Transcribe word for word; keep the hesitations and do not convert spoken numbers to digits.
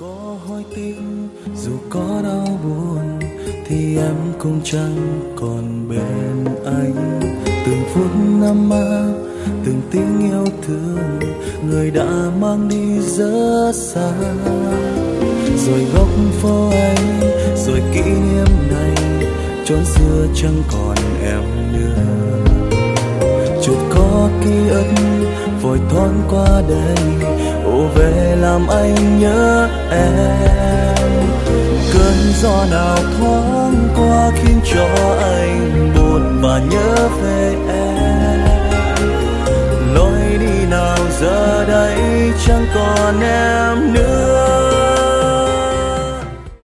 có hối tiếc, dù có đau buồn thì em cũng chẳng còn bên anh. Từng phút năm áp, từng tiếng yêu thương, người đã mang đi rất xa. Rồi góc phố ấy, rồi kỷ niệm này, chốn xưa chẳng còn em nữa. Chợt có ký ức vội thoáng qua đây, ùa về làm anh nhớ em. Cơn gió nào thoáng qua khiến cho anh buồn và nhớ về